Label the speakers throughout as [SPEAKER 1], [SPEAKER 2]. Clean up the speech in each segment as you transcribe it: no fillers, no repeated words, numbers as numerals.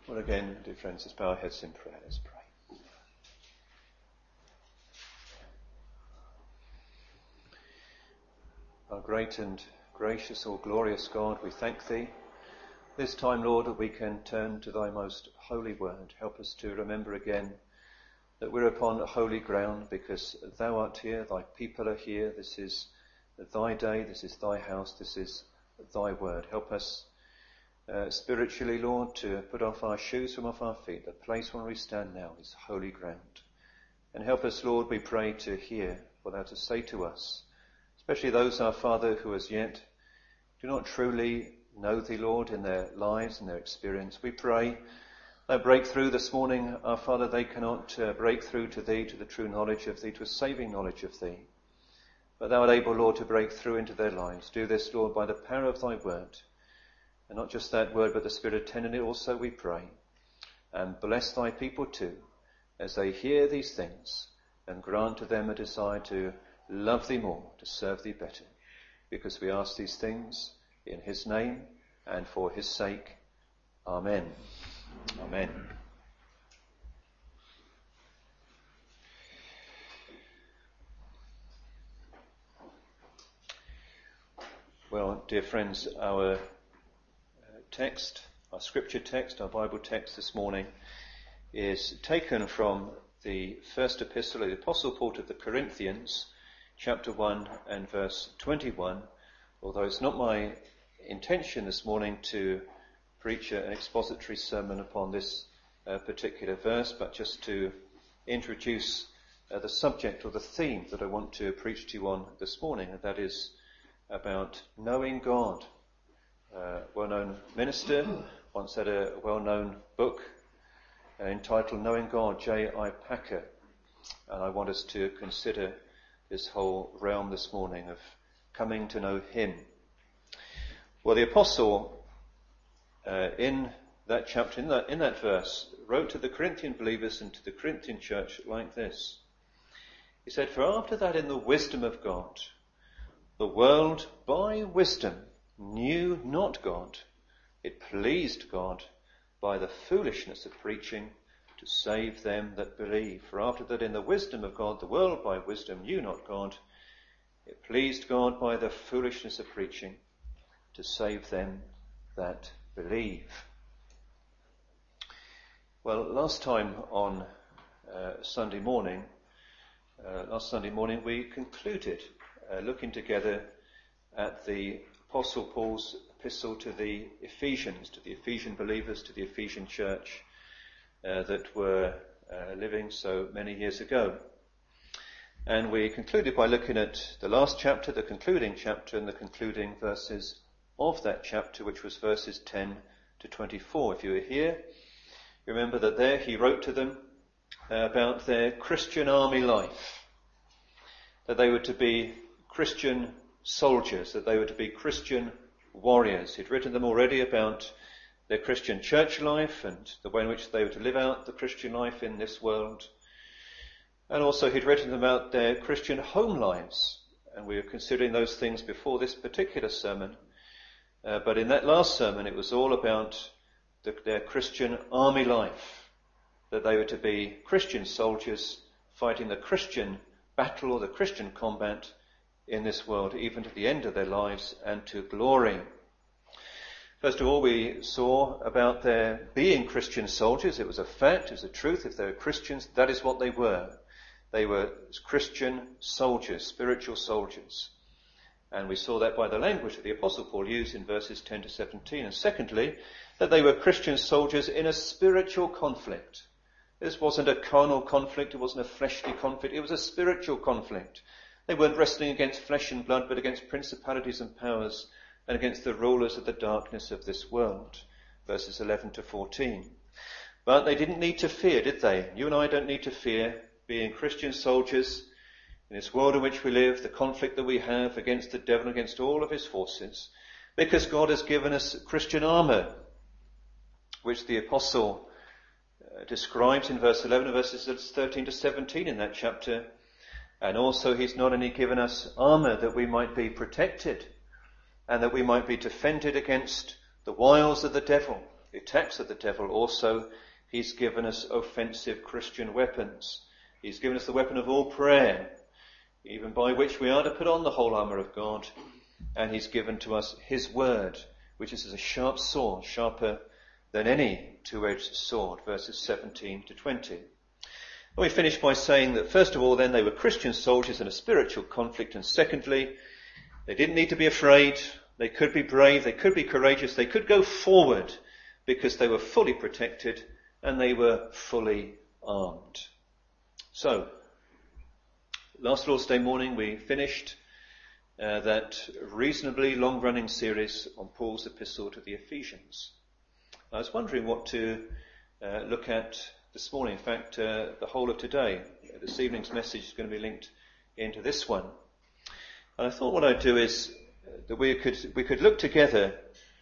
[SPEAKER 1] Well, again, dear friends, let's bow our heads in prayer. Let's pray. Our great and gracious, all glorious God, we thank Thee. This time, Lord, that we can turn to Thy most holy word. Help us to remember again that we're upon holy ground because Thou art here, Thy people are here. This is Thy day, this is Thy house, this is Thy word. Help us spiritually, Lord, to put off our shoes from off our feet. The place where we stand now is holy ground. And help us, Lord, we pray, to hear what Thou to say to us, especially those, our Father, who as yet do not truly know Thee, Lord, in their lives and their experience. We pray Thou break through this morning, our Father. They cannot break through to Thee, to the true knowledge of Thee, to a saving knowledge of Thee. But Thou art able, Lord, to break through into their lives. Do this, Lord, by the power of Thy word. And not just that word, but the Spirit attending it also, we pray. And bless Thy people too, as they hear these things, and grant to them a desire to love Thee more, to serve Thee better. Because we ask these things in His name and for His sake. Amen. Amen. Well, dear friends, our text, our scripture text, our Bible text this morning is taken from the first epistle of the Apostle Paul to the Corinthians, chapter 1 and verse 21, although it's not my intention this morning to preach an expository sermon upon this particular verse, but just to introduce the subject or the theme that I want to preach to you on this morning, and that is about knowing God. Well-known minister once had a well-known book entitled Knowing God, J.I. Packer, and I want us to consider this whole realm this morning of coming to know Him. Well, the apostle in that chapter, in that verse, wrote to the Corinthian believers and to the Corinthian church like this. He said, "For after that in the wisdom of God, the world by wisdom knew not God. It pleased God by the foolishness of preaching to save them that believe. For after that in the wisdom of God, the world by wisdom knew not God. It pleased God by the foolishness of preaching to save them that believe." Well, last time on Sunday morning, we concluded looking together at the Apostle Paul's epistle to the Ephesians, to the Ephesian believers, to the Ephesian church that were living so many years ago. And we concluded by looking at the last chapter, the concluding chapter, and the concluding verses of that chapter, which was verses 10 to 24. If you were here, you remember that there he wrote to them about their Christian army life, that they were to be Christian soldiers, that they were to be Christian warriors. He'd written them already about their Christian church life and the way in which they were to live out the Christian life in this world. And also he'd written them about their Christian home lives. And we were considering those things before this particular sermon. But in that last sermon it was all about their Christian army life, that they were to be Christian soldiers fighting the Christian battle or the Christian combat in this world, even to the end of their lives and to glory. First of all, we saw about their being Christian soldiers. It was a fact, it was a truth. If they were Christians, that is what they were. They were Christian soldiers, spiritual soldiers. And we saw that by the language that the Apostle Paul used in verses 10 to 17. And secondly, that they were Christian soldiers in a spiritual conflict. This wasn't a carnal conflict, it wasn't a fleshly conflict, it was a spiritual conflict. They weren't wrestling against flesh and blood, but against principalities and powers and against the rulers of the darkness of this world. Verses 11 to 14. But they didn't need to fear, did they? You and I don't need to fear being Christian soldiers in this world in which we live, the conflict that we have against the devil and against all of his forces, because God has given us Christian armour, which the apostle describes in verse 11 and verses 13 to 17 in that chapter. And also he's not only given us armour that we might be protected and that we might be defended against the wiles of the devil, the attacks of the devil, also he's given us offensive Christian weapons. He's given us the weapon of all prayer, even by which we are to put on the whole armour of God. And he's given to us his word, which is as a sharp sword, sharper than any two-edged sword, verses 17 to 20. And we finish by saying that first of all then they were Christian soldiers in a spiritual conflict, and secondly, they didn't need to be afraid. They could be brave, they could be courageous, they could go forward because they were fully protected and they were fully armed. So, last Lord's Day morning we finished that reasonably long-running series on Paul's epistle to the Ephesians. I was wondering what to look at this morning. In fact, the whole of today, this evening's message is going to be linked into this one. And I thought what I'd do is that we could look together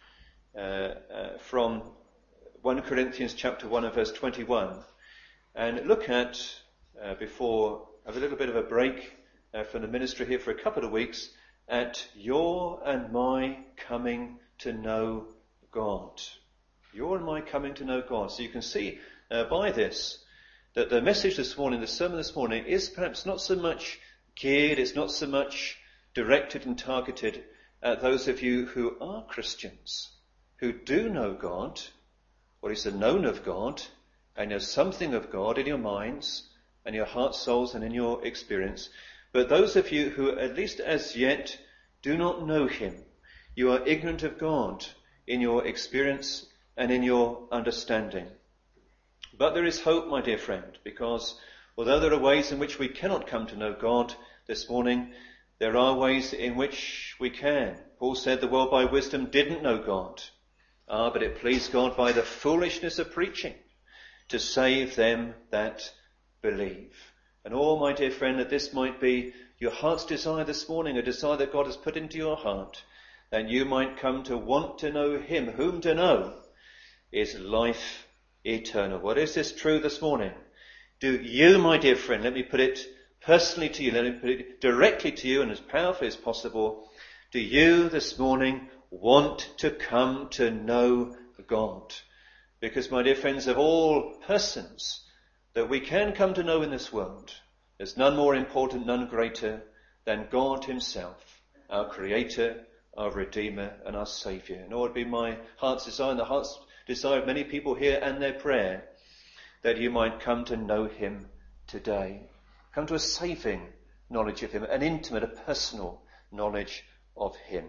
[SPEAKER 1] from 1 Corinthians chapter 1 and verse 21 and look at, before I have a little bit of a break from the ministry here for a couple of weeks, at your and my coming to know God. Your and my coming to know God. So you can see by this that the message this morning, the sermon this morning, is perhaps not so much geared, it's not so much directed and targeted at those of you who are Christians, who do know God, or is known of God, and know something of God in your minds, and your heart, souls, and in your experience, but those of you who, at least as yet, do not know him. You are ignorant of God in your experience and in your understanding. But there is hope, my dear friend, because although there are ways in which we cannot come to know God this morning, there are ways in which we can. Paul said the world by wisdom didn't know God. But it pleased God by the foolishness of preaching to save them that believe. And my dear friend, that this might be your heart's desire this morning, a desire that God has put into your heart, that you might come to want to know him, whom to know is life eternal. What is this true this morning? Do you, my dear friend, let me put it personally to you, let me put it directly to you and as powerfully as possible, do you this morning want to come to know God? Because, my dear friends, of all persons that we can come to know in this world, there's none more important, none greater than God himself, our Creator, our Redeemer, and our Saviour. And it would be my heart's desire and the heart's desire of many people here and their prayer that you might come to know him today. Come to a saving knowledge of him, an intimate, a personal knowledge of him.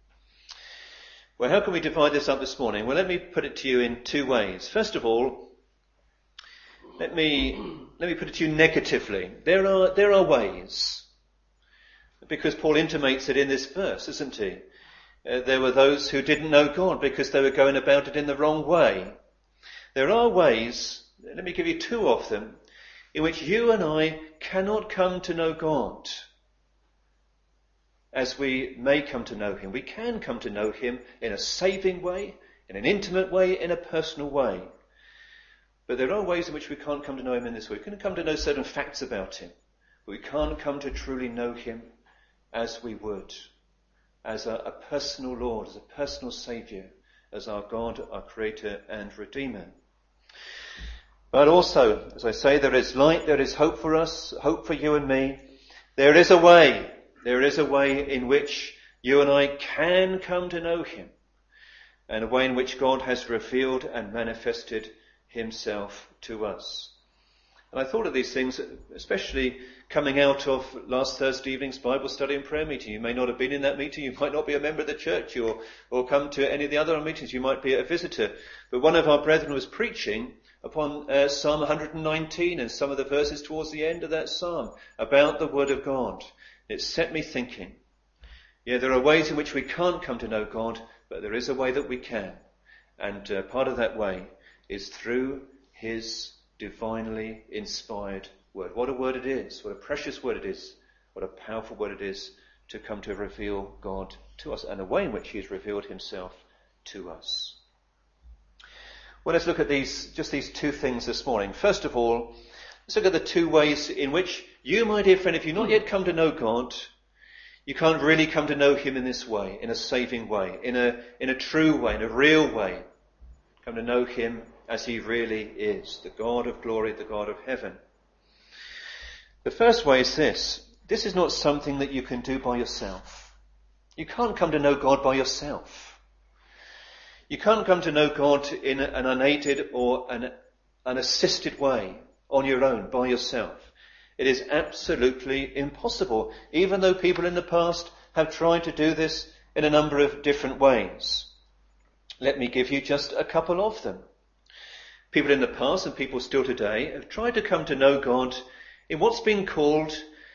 [SPEAKER 1] Well, how can we divide this up this morning? Well, let me put it to you in two ways. First of all, let me put it to you negatively. There are ways, because Paul intimates it in this verse, isn't he? There were those who didn't know God because they were going about it in the wrong way. There are ways, let me give you two of them, in which you and I cannot come to know God as we may come to know him. We can come to know him in a saving way, in an intimate way, in a personal way. But there are ways in which we can't come to know him in this way. We can come to know certain facts about him, but we can't come to truly know him as we would, as a personal Lord, as a personal Saviour, as our God, our Creator and Redeemer. But also, as I say, there is light, there is hope for us, hope for you and me. There is a way in which you and I can come to know him, and a way in which God has revealed and manifested himself to us. And I thought of these things, especially coming out of last Thursday evening's Bible study and prayer meeting. You may not have been in that meeting, you might not be a member of the church, or come to any of the other meetings, you might be a visitor. But one of our brethren was preaching upon Psalm 119 and some of the verses towards the end of that psalm about the Word of God. It set me thinking. Yeah, there are ways in which we can't come to know God, but there is a way that we can. And part of that way is through his divinely inspired word. What a word it is. What a precious word it is. What a powerful word it is to come to reveal God to us and the way in which he has revealed himself to us. Well, let's look at these two things this morning. First of all, let's look at the two ways in which you, my dear friend, if you've not yet come to know God, you can't really come to know him in this way, in a saving way, in a true way, in a real way. Come to know him as he really is, the God of glory, the God of heaven. The first way is this. This is not something that you can do by yourself. You can't come to know God by yourself. You can't come to know God in an unaided or an unassisted way on your own, by yourself. It is absolutely impossible, even though people in the past have tried to do this in a number of different ways. Let me give you just a couple of them. People in the past and people still today have tried to come to know God in what's been called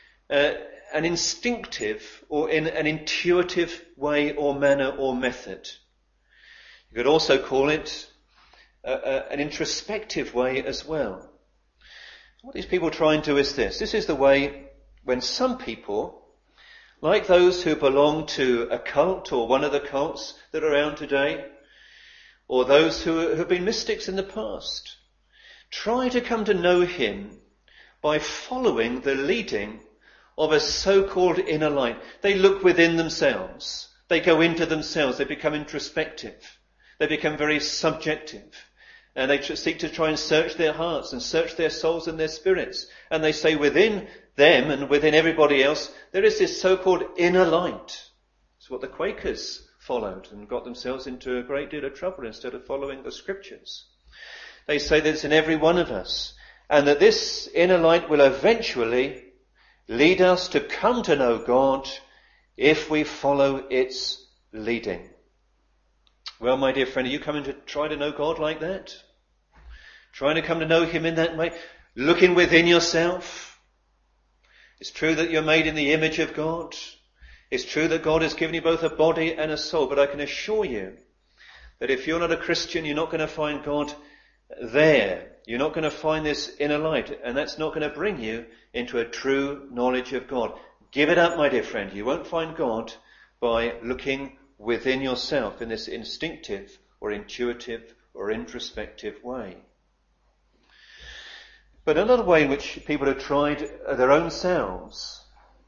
[SPEAKER 1] an instinctive or in an intuitive way or manner or method. You could also call it an introspective way as well. What these people try and do is this. This is the way when some people, like those who belong to a cult or one of the cults that are around today, or those who have been mystics in the past, try to come to know him by following the leading of a so-called inner light. They look within themselves. They go into themselves. They become introspective. They become very subjective. And they seek to try and search their hearts and search their souls and their spirits. And they say within them and within everybody else, there is this so-called inner light. It's what the Quakers followed and got themselves into a great deal of trouble instead of following the scriptures. They say that it's in every one of us, and that this inner light will eventually lead us to come to know God if we follow its leading. Well, my dear friend, are you coming to try to know God like that? Trying to come to know him in that way? Looking within yourself? It's true that you're made in the image of God. It's true that God has given you both a body and a soul, but I can assure you that if you're not a Christian, you're not going to find God there. You're not going to find this inner light, and that's not going to bring you into a true knowledge of God. Give it up, my dear friend. You won't find God by looking within yourself in this instinctive or intuitive or introspective way. But another way in which people have tried their own selves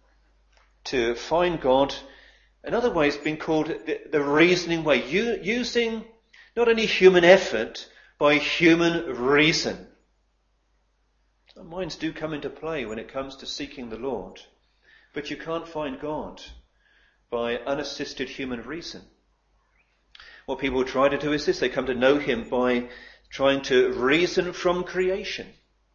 [SPEAKER 1] to find God, another way has been called the reasoning way, using not only human effort, by human reason. Our minds do come into play when it comes to seeking the Lord, but you can't find God by unassisted human reason. What people try to do is this. They come to know him by trying to reason from creation,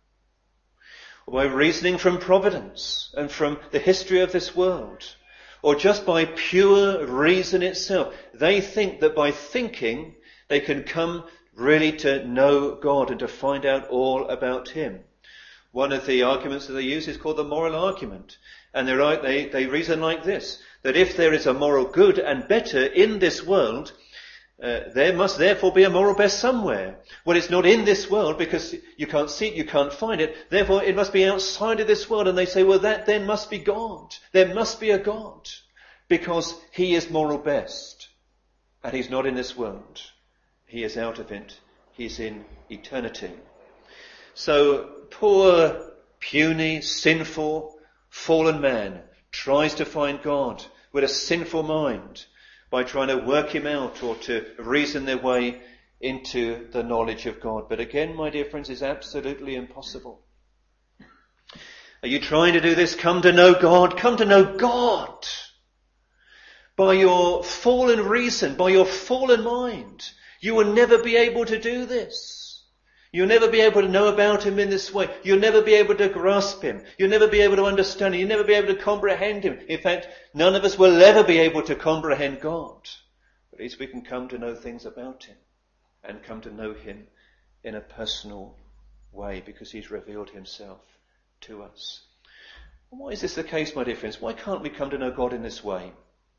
[SPEAKER 1] or by reasoning from providence and from the history of this world, or just by pure reason itself. They think that by thinking they can come really to know God and to find out all about him. One of the arguments that they use is called the moral argument. And they reason like this, that if there is a moral good and better in this world, there must therefore be a moral best somewhere. Well, it's not in this world because you can't see it, you can't find it. Therefore, it must be outside of this world. And they say, well, that then must be God. There must be a God because he is moral best. And he's not in this world. He is out of it. He's in eternity. So poor, puny, sinful, fallen man tries to find God with a sinful mind by trying to work him out or to reason their way into the knowledge of God. But again, my dear friends, it's absolutely impossible. Are you trying to do this? Come to know God. Come to know God by your fallen reason, by your fallen mind. You will never be able to do this. You'll never be able to know about him in this way. You'll never be able to grasp him. You'll never be able to understand him. You'll never be able to comprehend him. In fact, none of us will ever be able to comprehend God. But at least we can come to know things about him and come to know him in a personal way because he's revealed himself to us. And why is this the case, my dear friends? Why can't we come to know God in this way?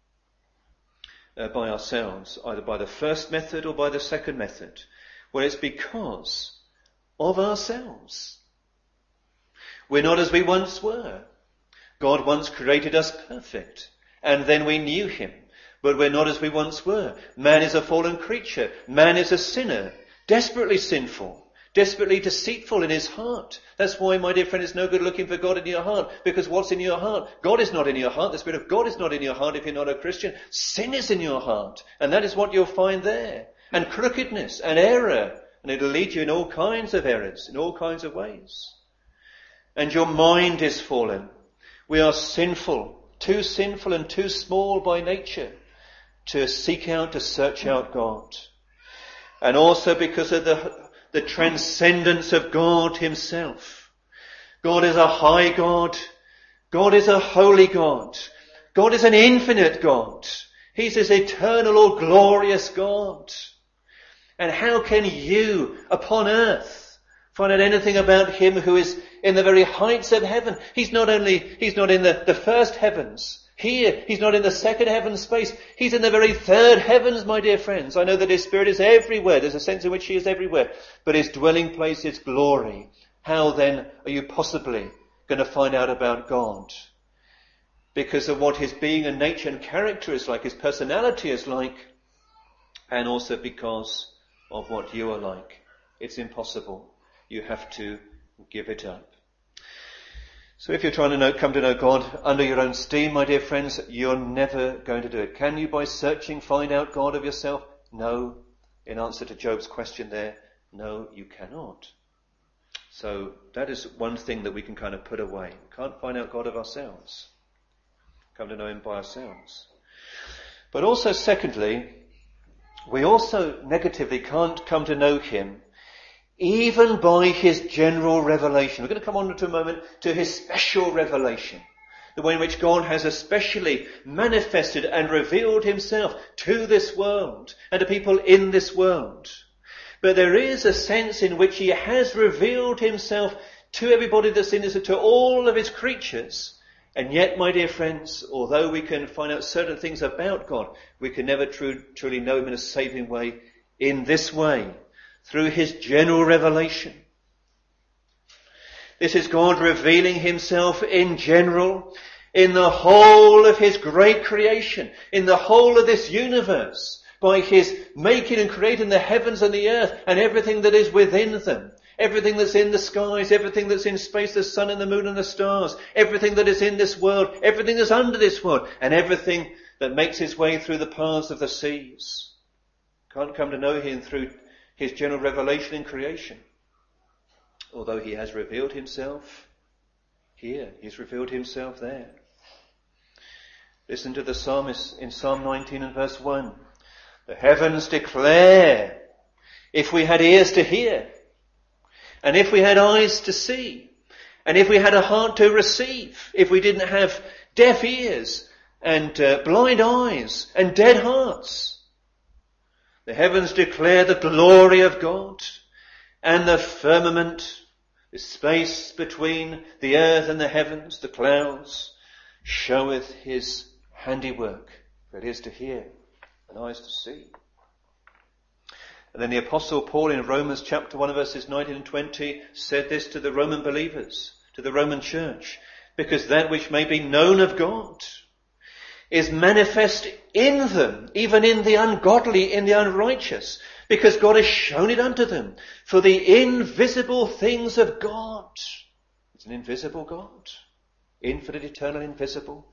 [SPEAKER 1] By ourselves, either by the first method or by the second method. Well, it's because of ourselves. We're not as we once were. God once created us perfect, and then we knew him. But we're not as we once were. Man is a fallen creature. Man is a sinner, desperately sinful, desperately deceitful in his heart. That's why, my dear friend, it's no good looking for God in your heart, because what's in your heart? God is not in your heart. The Spirit of God is not in your heart if you're not a Christian. Sin is in your heart, and that is what you'll find there. and crookedness and error, and it'll lead you in all kinds of errors, in all kinds of ways. And your mind is fallen. We are sinful, too sinful and too small by nature to seek out, to search out God. And also because of the transcendence of God himself. God is a high God. God is a holy God. God is an infinite God. He's this eternal or glorious God. And how can you upon earth find out anything about him who is in the very heights of heaven? He's not in the first heavens. Here, he's not in the second heaven space. He's in the very third heavens, my dear friends. I know that his Spirit is everywhere. There's a sense in which he is everywhere. But his dwelling place is glory. How then are you possibly going to find out about God? Because of what his being and nature and character is like, his personality is like, and also because of what you are like. It's impossible. You have to give it up. So if you're trying to come to know God under your own steam, my dear friends, you're never going to do it. Can you, by searching, find out God of yourself? No. In answer to Job's question there, no, you cannot. So that is one thing that we can kind of put away. We can't find out God of ourselves. Come to know him by ourselves. But also, secondly, we also negatively can't come to know him even by his general revelation. We're going to come on to a moment to his special revelation. The way in which God has especially manifested and revealed himself to this world and to people in this world. But there is a sense in which he has revealed himself to everybody that's in this, to all of his creatures. And yet, my dear friends, although we can find out certain things about God, we can never truly know him in a saving way in this way, through his general revelation. This is God revealing himself in general, in the whole of his great creation, in the whole of this universe, by his making and creating the heavens and the earth and everything that is within them. Everything that's in the skies, everything that's in space, the sun and the moon and the stars, everything that is in this world, everything that's under this world, and everything that makes its way through the paths of the seas. Can't come to know him through his general revelation in creation. Although he has revealed himself here, he's revealed himself there. Listen to the psalmist in Psalm 19 and verse 1. The heavens declare, if we had ears to hear, and if we had eyes to see, and if we had a heart to receive, if we didn't have deaf ears and blind eyes and dead hearts. The heavens declare the glory of God, and the firmament, the space between the earth and the heavens, the clouds, showeth his handiwork. For it is to hear and eyes to see. And then the Apostle Paul in Romans chapter 1 verses 19 and 20 said this to the Roman believers, to the Roman church, because that which may be known of God is manifest in them, even in the ungodly, in the unrighteous, because God has shown it unto them. For the invisible things of God, it's an invisible God, infinite, eternal, invisible,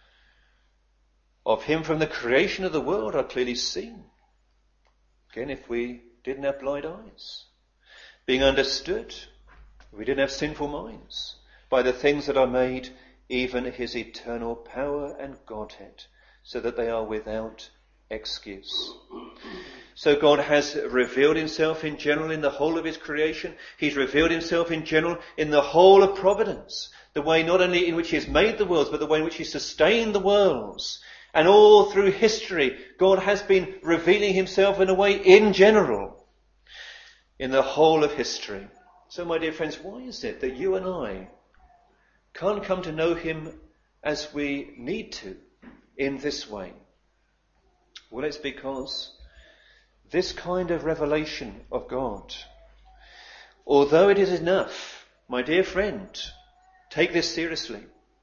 [SPEAKER 1] of him from the creation of the world are clearly seen. Again, if we didn't have blind eyes, being understood, we didn't have sinful minds, by the things that are made, even his eternal power and Godhead, so that they are without excuse. So God has revealed himself in general in the whole of his creation. He's revealed himself in general in the whole of providence, the way not only in which he has made the worlds, but the way in which he sustained the worlds. And all through history, God has been revealing himself in a way in general, in the whole of history. So my dear friends, why is it that you and I can't come to know him as we need to in this way? Well, it's because this kind of revelation of God, although it is enough, my dear friend, take this seriously.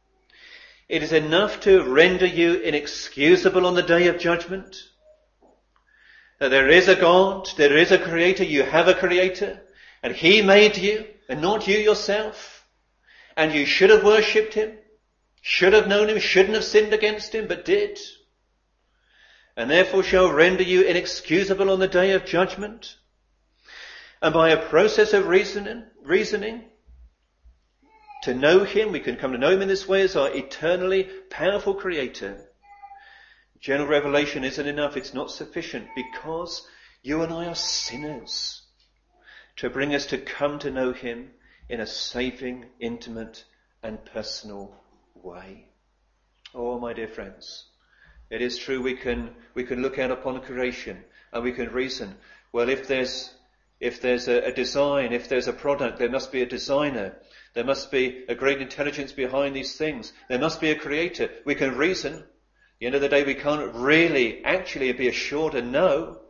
[SPEAKER 1] It is enough to render you inexcusable on the day of judgment. That there is a God, there is a Creator, you have a Creator, and he made you, and not you yourself. And you should have worshipped him, should have known him, shouldn't have sinned against him, but did. and therefore shall render you inexcusable on the day of judgment. And by a process of reasoning, to know him, we can come to know him in this way as our eternally powerful creator. General revelation isn't enough, it's not sufficient, because you and I are sinners, to bring us to come to know him in a saving, intimate and personal way. Oh, my dear friends, it is true we can look out upon creation and we can reason, well, if there's a design, if there's a product, there must be a designer. There must be a great intelligence behind these things. There must be a creator. We can reason. At the end of the day, we can't really actually be assured and know.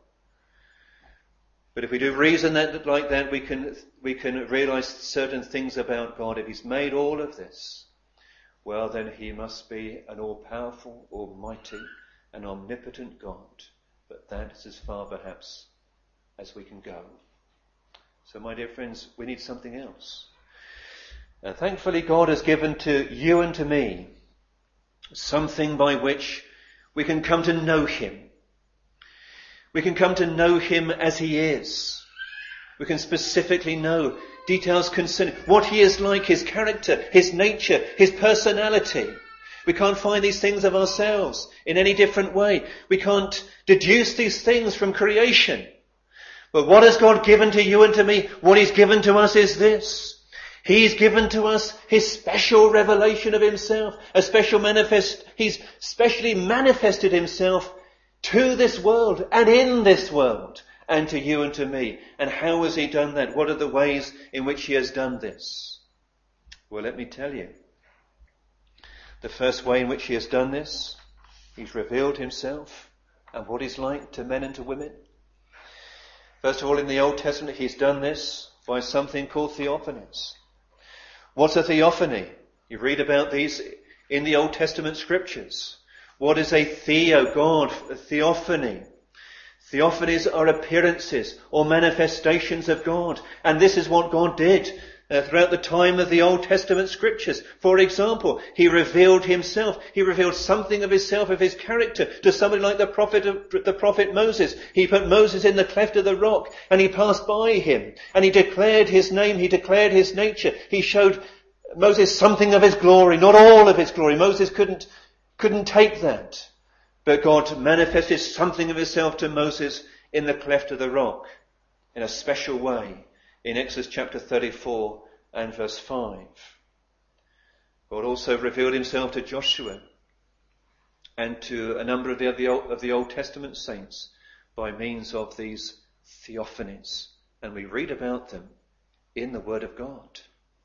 [SPEAKER 1] But if we do reason like that, we can realize certain things about God. If he's made all of this, well, then he must be an all-powerful, almighty, and omnipotent God. But that is as far, perhaps, as we can go. So, my dear friends, we need something else. And thankfully, God has given to you and to me something by which we can come to know him. We can come to know him as he is. We can specifically know details concerning what he is like, his character, his nature, his personality. We can't find these things of ourselves in any different way. We can't deduce these things from creation. But what has God given to you and to me? What he's given to us is this. He's given to us his special revelation of himself, he's specially manifested himself to this world and in this world and to you and to me. And how has he done that? What are the ways in which he has done this? Well, let me tell you. The first way in which he has done this, he's revealed himself and what he's like to men and to women. First of all, in the Old Testament, he's done this by something called theophanies. What's a theophany? You read about these in the Old Testament scriptures. What is a God, a theophany? Theophanies are appearances or manifestations of God. And this is what God did throughout the time of the Old Testament scriptures. For example, he revealed himself. He revealed something of himself, of his character, to somebody like the prophet Moses. He put Moses in the cleft of the rock and he passed by him and he declared his name. He declared his nature. He showed Moses something of his glory, not all of his glory. Moses couldn't take that. But God manifested something of himself to Moses in the cleft of the rock in a special way in Exodus chapter 34 and verse 5. God also revealed himself to Joshua and to a number of the Old Testament saints by means of these theophanies. And we read about them in the Word of God.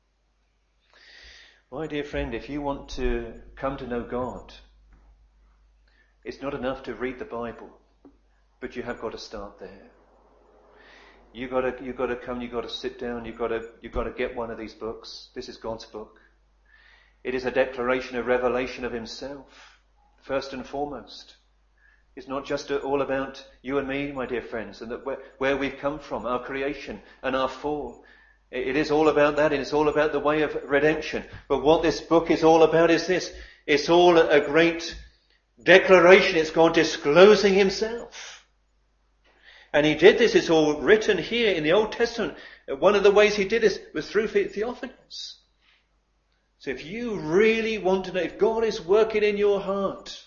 [SPEAKER 1] My dear friend, if you want to come to know God, it's not enough to read the Bible, but you have got to start there. You've got to come, you've got to sit down, you've got to get one of these books. This is God's book. It is a declaration, a revelation of himself, first and foremost. It's not just all about you and me, my dear friends, and that where we've come from, our creation and our fall. It is all about that, and it's all about the way of redemption. But what this book is all about is this. It's all a great declaration. It's God disclosing himself. And he did this. It's all written here in the Old Testament. One of the ways he did this was through theophanies. So if you really want to know, if God is working in your heart,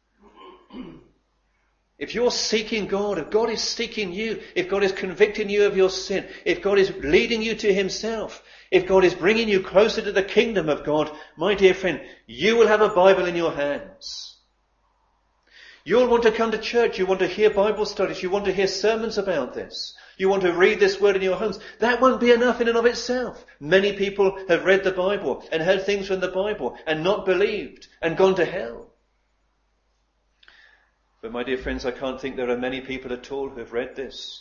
[SPEAKER 1] if you're seeking God, if God is seeking you, if God is convicting you of your sin, if God is leading you to himself, if God is bringing you closer to the kingdom of God, my dear friend, you will have a Bible in your hands. You'll want to come to church. You want to hear Bible studies. You want to hear sermons about this. You want to read this word in your homes. That won't be enough in and of itself. Many people have read the Bible and heard things from the Bible and not believed and gone to hell. But my dear friends, I can't think there are many people at all who have read this.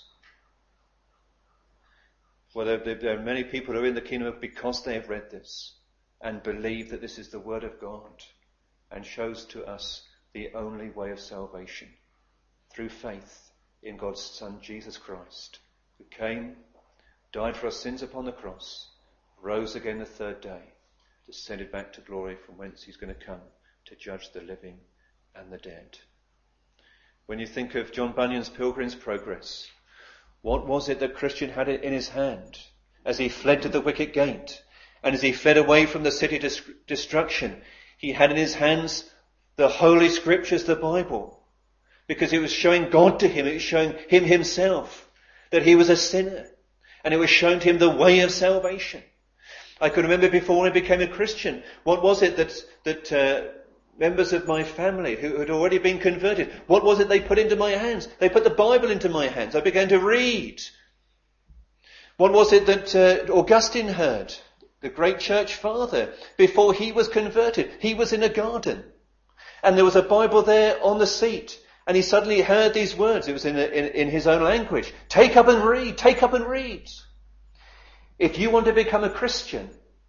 [SPEAKER 1] Well, there are many people who are in the kingdom because they have read this and believe that this is the word of God and shows to us the only way of salvation through faith in God's Son, Jesus Christ, who came, died for our sins upon the cross, rose again the third day, descended back to glory from whence he's going to come to judge the living and the dead. When you think of John Bunyan's Pilgrim's Progress, what was it that Christian had in his hand as he fled to the wicket gate and as he fled away from the city destruction? He had in his hands the Holy Scriptures, the Bible, because it was showing God to him. It was showing him himself that he was a sinner, and it was showing to him the way of salvation. I can remember before when I became a Christian, what was it that members of my family who had already been converted, what was it they put into my hands? They put the Bible into my hands. I began to read. What was it that Augustine heard, the great church father, before he was converted? He was in a garden, and there was a Bible there on the seat, and he suddenly heard these words. It was in his own language. Take up and read, take up and read. If you want to become a Christian,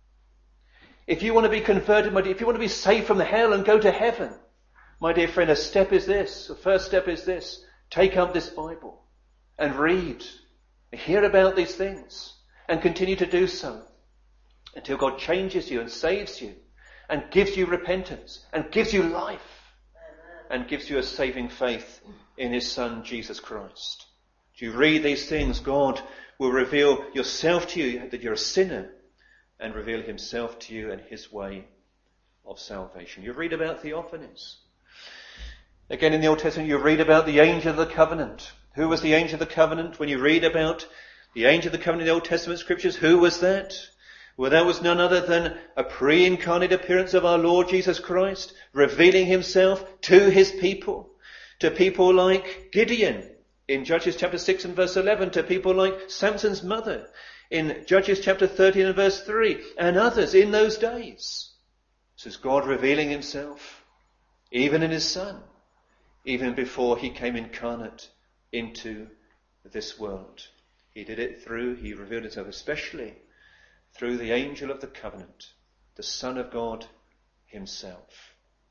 [SPEAKER 1] if you want to be converted, my dear, if you want to be saved from hell and go to heaven, my dear friend, the first step is this. Take up this Bible and read, hear about these things, and continue to do so until God changes you and saves you and gives you repentance and gives you life and gives you a saving faith in his Son, Jesus Christ. As you read these things, God will reveal yourself to you, that you're a sinner, and reveal himself to you and his way of salvation. You read about theophanies. Again, in the Old Testament, you read about the angel of the covenant. Who was the angel of the covenant? When you read about the angel of the covenant in the Old Testament scriptures, who was that? Well, that was none other than a pre-incarnate appearance of our Lord Jesus Christ, revealing himself to his people, to people like Gideon in Judges chapter 6 and verse 11, to people like Samson's mother in Judges chapter 13 and verse 3, and others in those days. This is God revealing himself, even in his Son, even before he came incarnate into this world. He revealed himself especially through the angel of the covenant, the Son of God himself,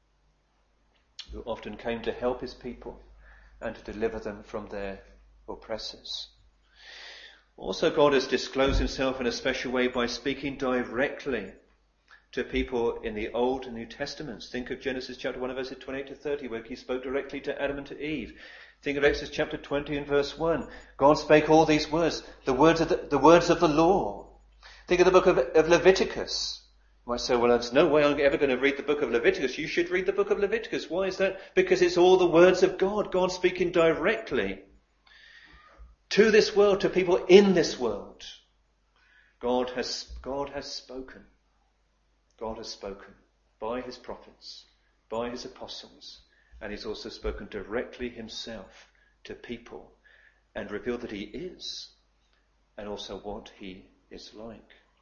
[SPEAKER 1] who often came to help his people and to deliver them from their oppressors. Also, God has disclosed himself in a special way by speaking directly to people in the Old and New Testaments. Think of Genesis chapter 1 verses 28 to 30, where he spoke directly to Adam and to Eve. Think of Exodus chapter 20 and verse 1. God spake all these words, the words of the law. Think of the book of Leviticus. You might say, well, there's no way I'm ever going to read the book of Leviticus. You should read the book of Leviticus. Why is that? Because it's all the words of God. God speaking directly to this world, to people in this world. God has spoken. God has spoken by his prophets, by his apostles, and he's also spoken directly himself to people and revealed that he is, and also what he is like.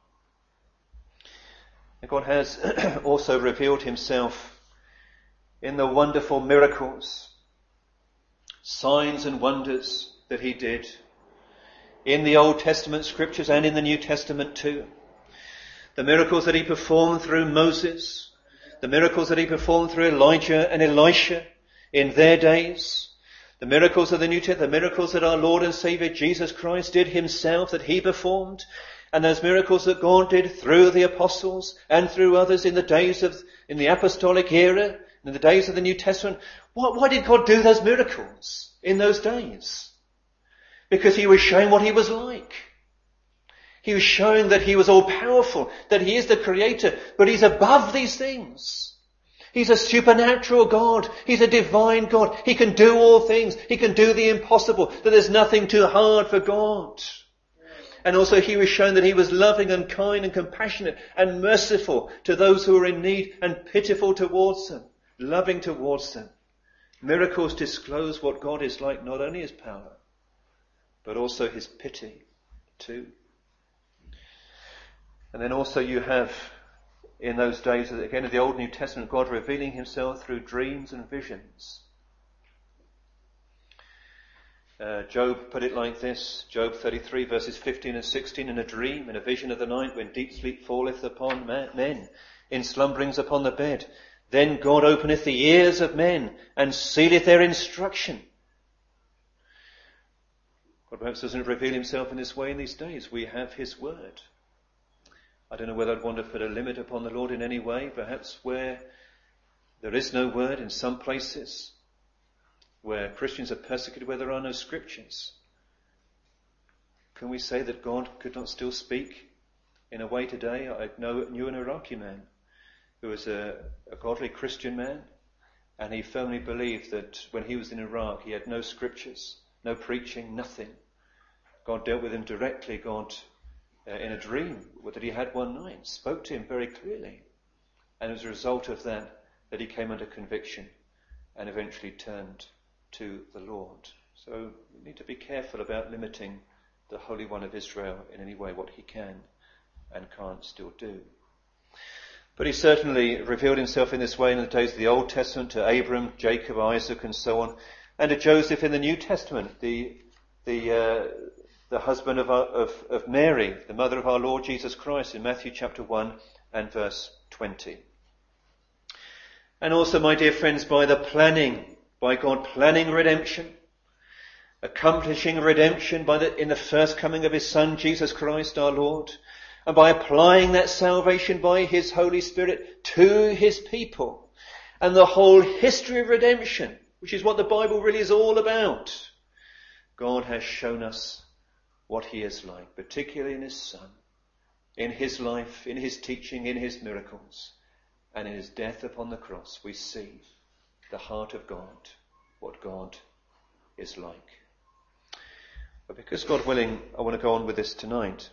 [SPEAKER 1] And God has also revealed himself in the wonderful miracles, signs and wonders that he did in the Old Testament scriptures and in the New Testament too. The miracles that he performed through Moses, the miracles that he performed through Elijah and Elisha in their days, the miracles of the New Testament, the miracles that our Lord and Saviour Jesus Christ did himself, that he performed, and those miracles that God did through the apostles and through others in the apostolic era, in the days of the New Testament. Why did God do those miracles in those days? Because he was showing what he was like. He was showing that he was all powerful, that he is the creator, but he's above these things. He's a supernatural God. He's a divine God. He can do all things. He can do the impossible, that there's nothing too hard for God. And also he was shown that he was loving and kind and compassionate and merciful to those who are in need and pitiful towards them, loving towards them. Miracles disclose what God is like, not only his power, but also his pity too. And then also you have, in those days, again in the Old and New Testament, God revealing himself through dreams and visions. Job put it like this, Job 33 verses 15 and 16, in a dream, in a vision of the night, when deep sleep falleth upon men, in slumberings upon the bed, then God openeth the ears of men, and sealeth their instruction. God perhaps doesn't reveal himself in this way in these days. We have his word. I don't know whether I'd want to put a limit upon the Lord in any way, perhaps where there is no word in some places. where Christians are persecuted where there are no scriptures. Can we say that God could not still speak in a way today? I knew an Iraqi man who was a godly Christian man, and he firmly believed that when he was in Iraq he had no scriptures, no preaching, nothing. God dealt with him directly. God, in a dream that he had one night, spoke to him very clearly. And it was a result of that he came under conviction and eventually turned to the Lord. So we need to be careful about limiting the Holy One of Israel in any way, what he can and can't still do. But he certainly revealed himself in this way in the days of the Old Testament to Abram, Jacob, Isaac and so on, and to Joseph in the New Testament, the husband of Mary, the mother of our Lord Jesus Christ, in Matthew chapter 1 and verse 20. And also, my dear friends, by God planning redemption, accomplishing redemption in the first coming of his Son, Jesus Christ our Lord, and by applying that salvation by his Holy Spirit to his people, and the whole history of redemption, which is what the Bible really is all about, God has shown us what he is like, particularly in his Son, in his life, in his teaching, in his miracles, and in his death upon the cross. We see the heart of God, what God is like. But because, God willing, I want to go on with this tonight.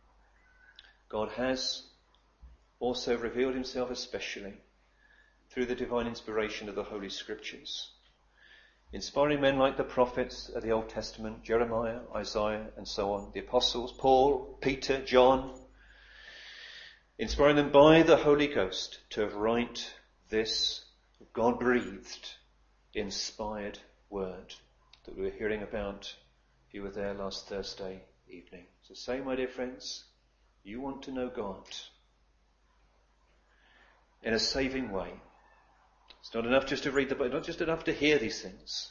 [SPEAKER 1] God has also revealed himself especially through the divine inspiration of the Holy Scriptures, inspiring men like the prophets of the Old Testament, Jeremiah, Isaiah, and so on, the apostles, Paul, Peter, John, inspiring them by the Holy Ghost to write this God-breathed, inspired word that we were hearing about if you were there last Thursday evening. So say, my dear friends, you want to know God in a saving way. It's not enough just to read the Bible, not just enough to hear these things,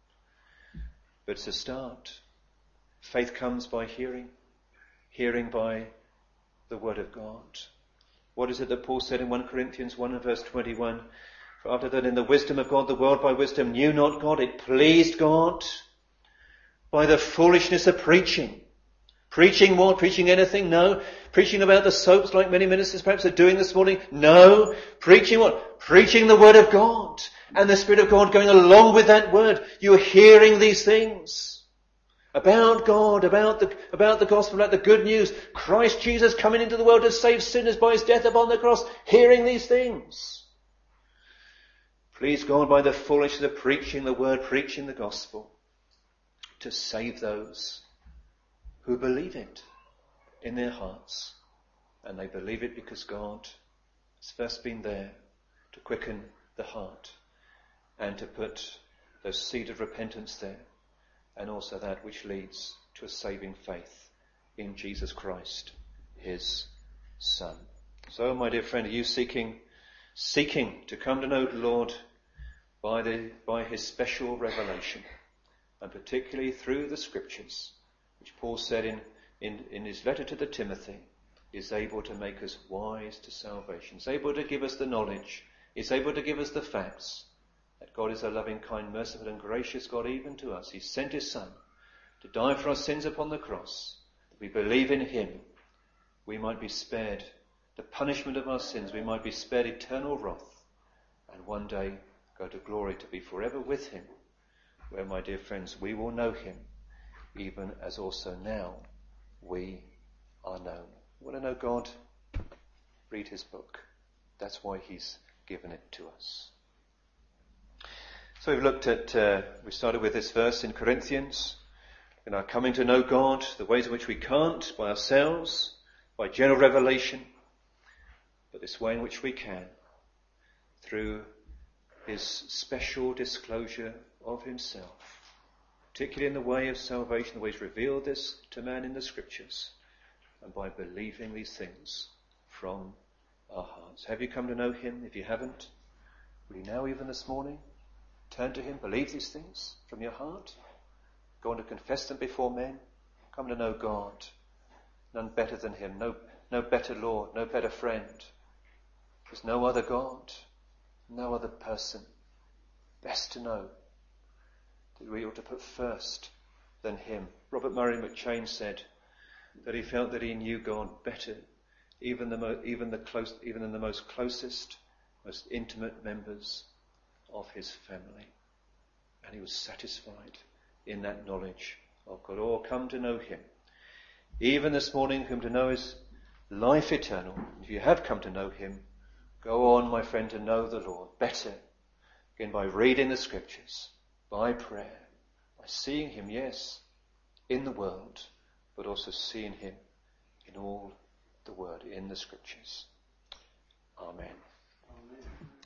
[SPEAKER 1] but it's a start. Faith comes by hearing, hearing by the Word of God. What is it that Paul said in 1 Corinthians 1 and verse 21? For after that in the wisdom of God, the world by wisdom knew not God, it pleased God by the foolishness of preaching. Preaching what? Preaching anything? No. Preaching about the soaps like many ministers perhaps are doing this morning? No. Preaching what? Preaching the Word of God. And the Spirit of God going along with that Word. You're hearing these things. About God, about the gospel, about the good news. Christ Jesus coming into the world to save sinners by his death upon the cross. Hearing these things. Please God by the foolishness of preaching the Word, preaching the gospel. To save those who believe it in their hearts. And they believe it because God has first been there to quicken the heart and to put those seed of repentance there, and also that which leads to a saving faith in Jesus Christ, his Son. So, my dear friend, are you seeking to come to know the Lord by his special revelation, and particularly through the Scriptures, which Paul said in his letter to the Timothy, is able to make us wise to salvation. Is able to give us the knowledge. Is able to give us the facts that God is a loving, kind, merciful and gracious God even to us. He sent his Son to die for our sins upon the cross. That we believe in him, we might be spared the punishment of our sins. We might be spared eternal wrath. And one day go to glory to be forever with him, where, my dear friends, we will know him, even as also now we are known. You want to know God? Read his book. That's why he's given it to us. So we've looked at, we started with this verse in Corinthians, in our coming to know God, the ways in which we can't by ourselves, by general revelation, but this way in which we can, through his special disclosure of himself, particularly in the way of salvation, the way he's revealed this to man in the Scriptures, and by believing these things from our hearts. Have you come to know him? If you haven't, will you now, even this morning, turn to him, believe these things from your heart, go on to confess them before men, come to know God, none better than him, no better Lord, no better friend. There's no other God, no other person best to know that we ought to put first than him. Robert Murray McCheyne said that he felt that he knew God better even in the most closest, most intimate members of his family. And he was satisfied in that knowledge of God. Oh, come to know him. Even this morning, whom to know is life eternal. If you have come to know him, go on, my friend, to know the Lord better. Again, by reading the scriptures, by prayer, by seeing him, yes, in the world, but also seeing him in all the word, in the scriptures. Amen.
[SPEAKER 2] Amen.